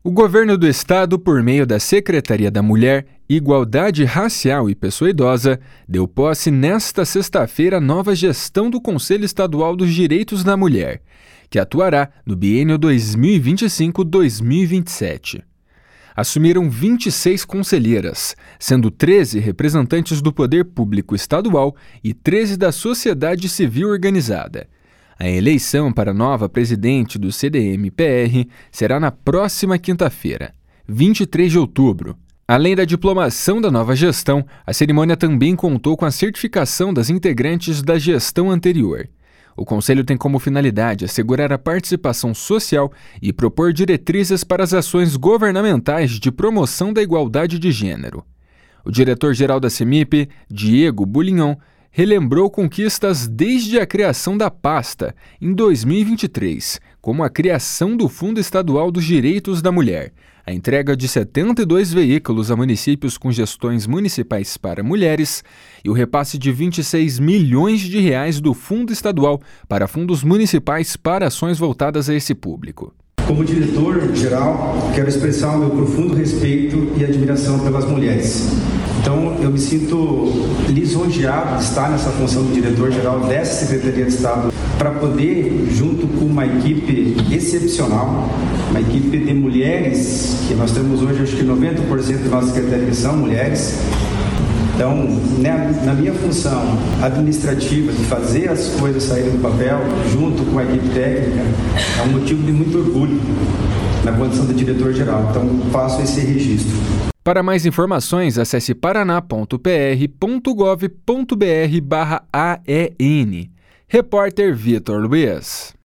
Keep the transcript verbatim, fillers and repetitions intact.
O governo do estado, por meio da Secretaria da Mulher, Igualdade Racial e Pessoa Idosa, deu posse nesta sexta-feira à nova gestão do Conselho Estadual dos Direitos da Mulher, que atuará no biênio dois mil e vinte e cinco a dois mil e vinte e sete. Assumiram vinte e seis conselheiras, sendo treze representantes do poder público estadual e treze da sociedade civil organizada. A eleição para a nova presidente do C D M P R será na próxima quinta-feira, vinte e três de outubro. Além da diplomação da nova gestão, a cerimônia também contou com a certificação das integrantes da gestão anterior. O Conselho tem como finalidade assegurar a participação social e propor diretrizes para as ações governamentais de promoção da igualdade de gênero. O diretor-geral da CEMIP, Diego Bulignon, relembrou conquistas desde a criação da pasta, em dois mil e vinte e três, como a criação do Fundo Estadual dos Direitos da Mulher, a entrega de setenta e dois veículos a municípios com gestões municipais para mulheres e o repasse de vinte e seis milhões de reais do Fundo Estadual para fundos municipais para ações voltadas a esse público. Como diretor-geral, quero expressar o meu profundo respeito e admiração pelas mulheres. Então, eu me sinto lisonjeado de estar nessa função de diretor-geral dessa Secretaria de Estado para poder, junto com uma equipe excepcional, uma equipe de mulheres, que nós temos hoje, acho que noventa por cento da nossa Secretaria são mulheres. Então, né, na minha função administrativa de fazer as coisas saírem do papel, junto com a equipe técnica, é um motivo de muito orgulho na condição de diretor-geral. Então, faço esse registro. Para mais informações, acesse paraná ponto p r ponto gov ponto b r barra A E N. Repórter Vitor Luiz.